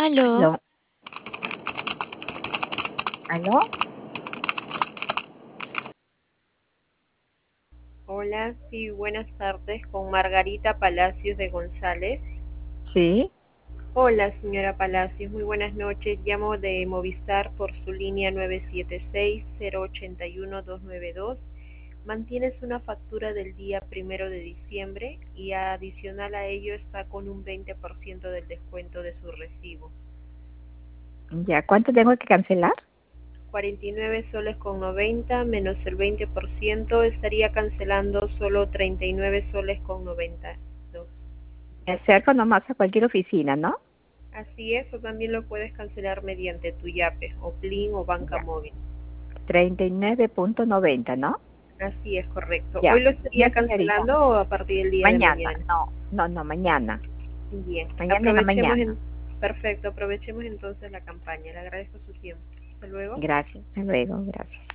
Aló, ¿Aló? ¿Aló? Hola, sí, buenas tardes, con Margarita Palacios de González. Sí, Hola, señora Palacios, muy buenas noches. Llamo de Movistar por su línea 976-081-292. Mantienes una factura del día 1 de diciembre y adicional a ello está con un 20% del descuento de su recibo. ya, ¿cuánto tengo que cancelar? 49 soles con 90 menos el 20% estaría cancelando solo 39 soles con 92. Me acerco nomás a cualquier oficina, ¿no? Así es, o también lo puedes cancelar mediante tu Yape, o Plin o banca Ya, móvil. 39.90, ¿no? Así es, correcto. ¿Hoy Ya, lo estaría ya, señorita. cancelando o a partir del día de Mañana, mañana? no, mañana. Bien, Mañana en la mañana. perfecto, aprovechemos entonces la campaña. Le agradezco su tiempo. Hasta luego. Gracias, hasta luego, gracias.